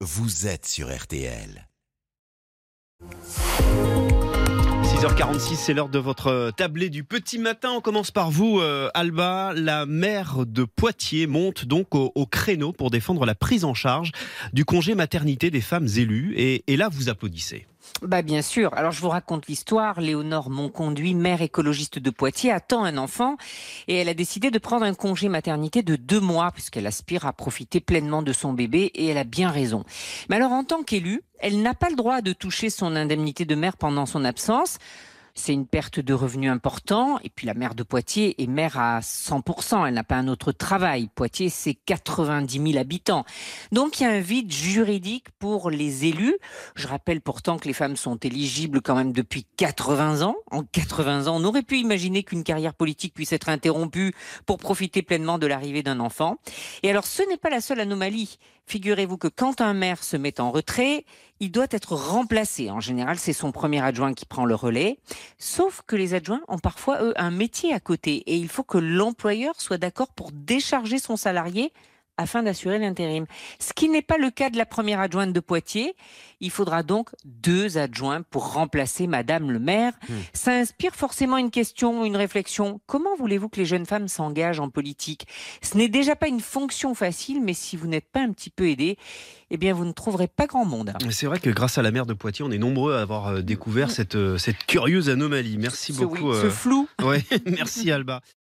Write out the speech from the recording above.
vous êtes sur RTL. 6h46, c'est l'heure de votre tablée du petit matin. On commence par vous, Alba. La maire de Poitiers monte donc au créneau pour défendre la prise en charge du congé maternité des femmes élues. Et là, vous applaudissez. Bien sûr. Alors je vous raconte l'histoire. Léonore Monconduit, maire écologiste de Poitiers, attend un enfant et elle a décidé de prendre un congé maternité de 2 mois puisqu'elle aspire à profiter pleinement de son bébé et elle a bien raison. Mais alors en tant qu'élue, elle n'a pas le droit de toucher son indemnité de mère pendant son absence. C'est une perte de revenus important. Et puis la maire de Poitiers est maire à 100%. Elle n'a pas un autre travail. Poitiers, c'est 90 000 habitants. Donc il y a un vide juridique pour les élus. Je rappelle pourtant que les femmes sont éligibles quand même depuis 80 ans. En 80 ans, on aurait pu imaginer qu'une carrière politique puisse être interrompue pour profiter pleinement de l'arrivée d'un enfant. Et alors ce n'est pas la seule anomalie. Figurez-vous que quand un maire se met en retrait, il doit être remplacé. En général, c'est son premier adjoint qui prend le relais. Sauf que les adjoints ont parfois, eux, un métier à côté. Et il faut que l'employeur soit d'accord pour décharger son salarié afin d'assurer l'intérim. Ce qui n'est pas le cas de la première adjointe de Poitiers. Il faudra donc 2 adjoints pour remplacer Madame le maire. Ça inspire forcément une question, une réflexion. Comment voulez-vous que les jeunes femmes s'engagent en politique ? Ce n'est déjà pas une fonction facile, mais si vous n'êtes pas un petit peu aidé, eh bien vous ne trouverez pas grand monde. C'est vrai que grâce à la maire de Poitiers, on est nombreux à avoir découvert cette curieuse anomalie. Merci beaucoup. Ce flou. Ouais, merci Alba.